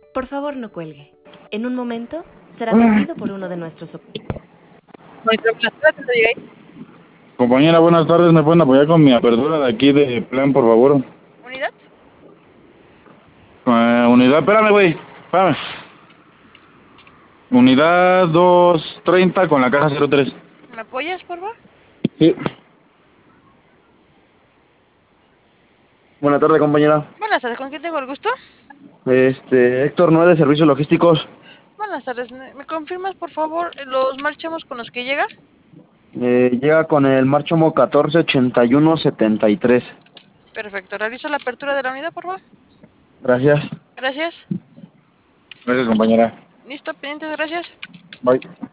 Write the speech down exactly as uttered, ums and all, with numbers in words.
Por favor, no cuelgue. En un momento será atendido por uno de nuestros op- Monitor, buenas tardes, ¿te llega ahí? Compañera, buenas tardes. ¿Me pueden apoyar con mi apertura de aquí de plan, por favor? ¿Unidad? Eh, unidad, espérame, güey. Espérame. Unidad doscientos treinta con la caja cero tres. ¿Me apoyas, por favor? Sí. Buenas tardes, compañera. Buenas tardes, ¿con quién tengo el gusto? Este, Héctor nueve, Servicios Logísticos. Buenas tardes, ¿me me confirmas, por favor, los marchamos con los que llega? Eh, llega con el Marchomo catorce ochenta y uno setenta y tres. Perfecto, realizo la apertura de la unidad, por favor. Gracias. Gracias. Gracias, compañera. Listo, pendientes, gracias. Bye.